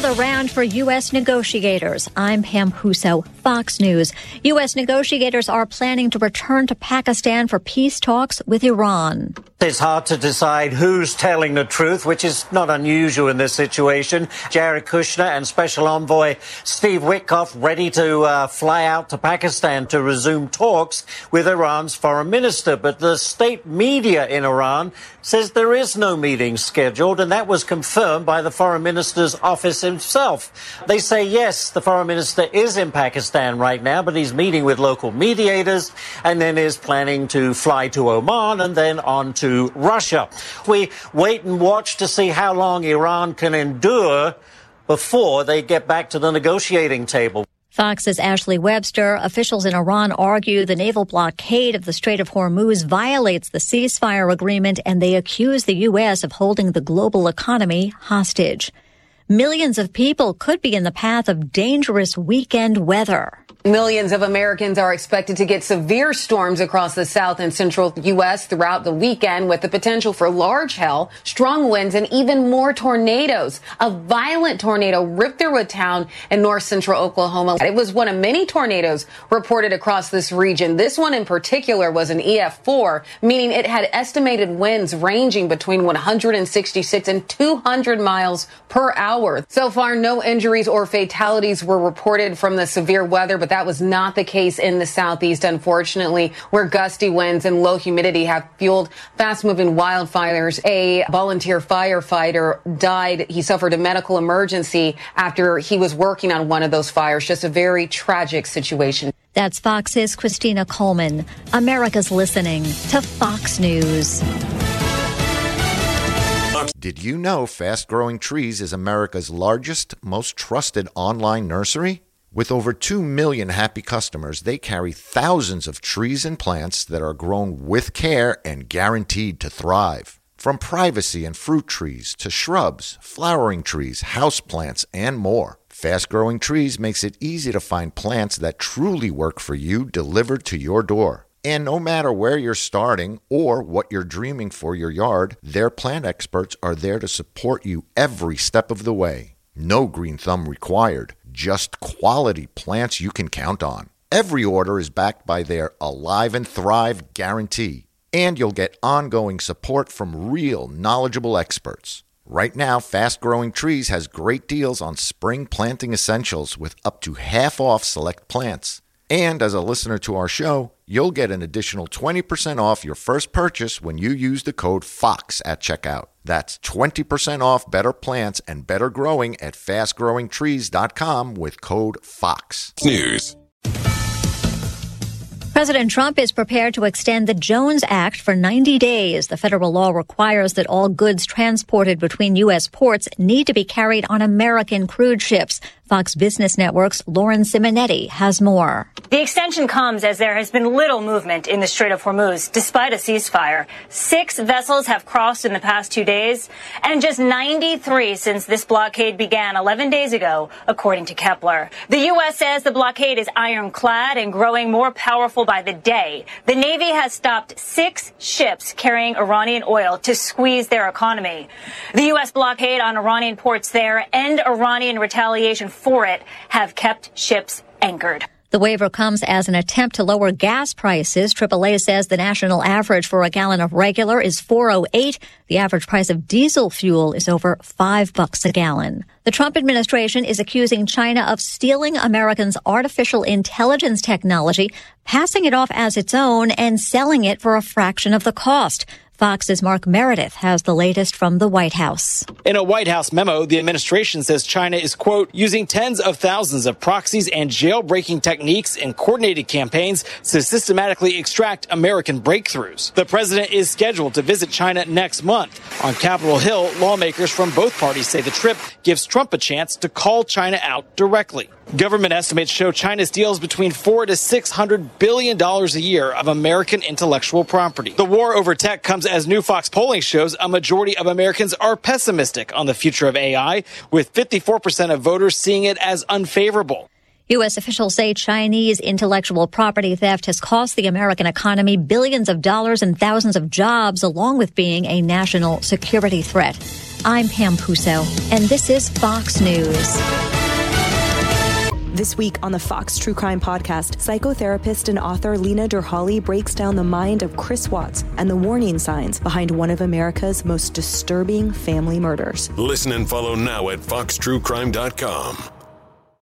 around for U.S. negotiators. I'm Pam Huso, Fox News. U.S. negotiators are planning to return to Pakistan for peace talks with Iran. It's hard to decide who's telling the truth, which is not unusual in this situation. Jared Kushner and Special Envoy Steve Witkoff ready to fly out to Pakistan to resume talks with Iran's foreign minister. But the state media in Iran says there is no meeting scheduled, and that was confirmed by the foreign minister's office himself. They say, yes, the foreign minister is in Pakistan right now, but he's meeting with local mediators and then is planning to fly to Oman and then on to Russia. We wait and watch to see how long Iran can endure before they get back to the negotiating table. Fox's Ashley Webster. Officials in Iran argue the naval blockade of the Strait of Hormuz violates the ceasefire agreement, and they accuse the U.S. of holding the global economy hostage. Millions of people could be in the path of dangerous weekend weather. Millions of Americans are expected to get severe storms across the south and central U.S. throughout the weekend, with the potential for large hail, strong winds, and even more tornadoes. A violent tornado ripped through a town in north central Oklahoma. It was one of many tornadoes reported across this region. This one in particular was an EF4, meaning it had estimated winds ranging between 166 and 200 miles per hour. So far, no injuries or fatalities were reported from the severe weather, but that was not the case in the southeast, unfortunately, where gusty winds and low humidity have fueled fast-moving wildfires. A volunteer firefighter died. He suffered a medical emergency after he was working on one of those fires. Just a very tragic situation. That's Fox's Christina Coleman. America's listening to Fox News. Did you know Fast Growing Trees is America's largest, most trusted online nursery? With over 2 million happy customers, they carry thousands of trees and plants that are grown with care and guaranteed to thrive. From privacy and fruit trees to shrubs, flowering trees, houseplants, and more. Fast Growing Trees makes it easy to find plants that truly work for you delivered to your door. And no matter where you're starting or what you're dreaming for your yard, their plant experts are there to support you every step of the way. No green thumb required. Just quality plants you can count on. Every order is backed by their Alive and Thrive guarantee, and you'll get ongoing support from real knowledgeable experts. Right now, Fast Growing Trees has great deals on spring planting essentials with up to half off select plants. And as a listener to our show, you'll get an additional 20% off your first purchase when you use the code FOX at checkout. That's 20% off better plants and better growing at fastgrowingtrees.com with code FOX. News. President Trump is prepared to extend the Jones Act for 90 days. The federal law requires that all goods transported between U.S. ports need to be carried on American cruise ships. Fox Business Network's Lauren Simonetti has more. The extension comes as there has been little movement in the Strait of Hormuz, despite a ceasefire. 6 vessels have crossed in the past 2 days, and just 93 since this blockade began 11 days ago, according to Kepler. The U.S. says the blockade is ironclad and growing more powerful by the day. The Navy has stopped 6 ships carrying Iranian oil to squeeze their economy. The U.S. blockade on Iranian ports there and Iranian retaliation for it have kept ships anchored. The waiver comes as an attempt to lower gas prices. AAA says the national average for a gallon of regular is $4.08. The average price of diesel fuel is over $5 a gallon. The Trump administration is accusing China of stealing Americans' artificial intelligence technology, passing it off as its own, and selling it for a fraction of the cost. Fox's Mark Meredith has the latest from the White House. In a White House memo, the administration says China is, quote, using tens of thousands of proxies and jailbreaking techniques and coordinated campaigns to systematically extract American breakthroughs. The president is scheduled to visit China next month. On Capitol Hill, lawmakers from both parties say the trip gives Trump a chance to call China out directly. Government estimates show China steals between $400 to $600 billion a year of American intellectual property. The war over tech comes as new Fox polling shows a majority of Americans are pessimistic on the future of AI, with 54% of voters seeing it as unfavorable. U.S. officials say Chinese intellectual property theft has cost the American economy billions of dollars and thousands of jobs, along with being a national security threat. I'm Pam Puso, and this is Fox News. This week on the Fox True Crime Podcast, psychotherapist and author Lena Derhally breaks down the mind of Chris Watts and the warning signs behind one of America's most disturbing family murders. Listen and follow now at foxtruecrime.com.